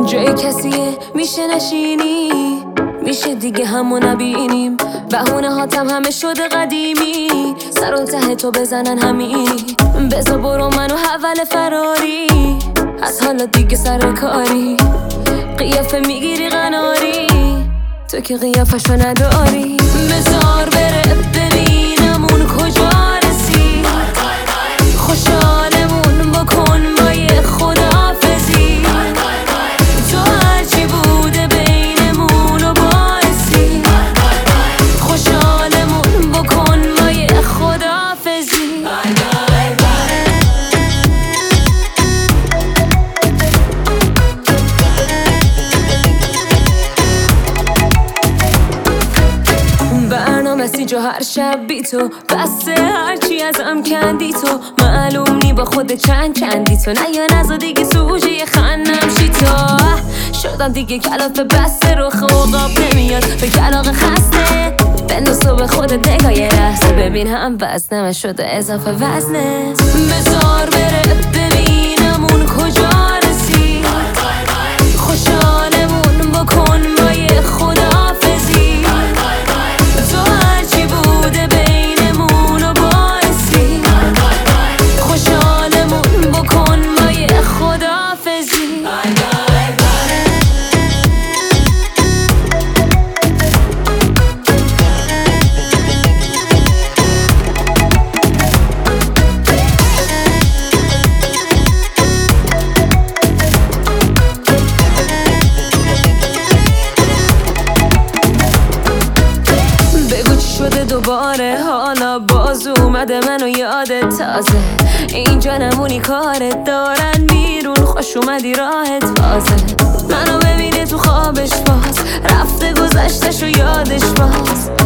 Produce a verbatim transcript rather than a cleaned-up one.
جای کسیه میشه نشینی، میشه دیگه همو نبینیم. بهونه هاتم همه شده قدیمی، سر و ته تو بزنن همینی. بزا برو منو حول فراری، از حالا دیگه سر کاری. قیافه میگیری قناری، تو که قیافشو نداری. بزار بره ببینم اون کجا رسید، خوشحالمون بکن با یه خداحافظی. تو هرچی بوده بینمون و باعثی، خوشحالمون بکن با یه خداحافظی. مسیج و هر شب بی تو بسته، هرچی ازم کندی تو. معلوم نی با خود چند کندی تو، نه یا نزا دیگه سوژه خندم شی تو. شدم دیگه کلافه بسته، رو خواب نمیاد به کلاق خسته. بنداز تو به خودت نگاه یه لحظه، ببین هم وزنم شده اضافه وزنه. بزار بره ببینم اون کجا رسید، خوشحالمون بکن با یه خداحافظی. دوباره حالا باز اومده منو یادت تازه. اینجا نمونی کارت دارن بیرون، خوش اومدی راحت بازه. منو ببینه تو خوابش باز، رفته گذشتش و یادش باز.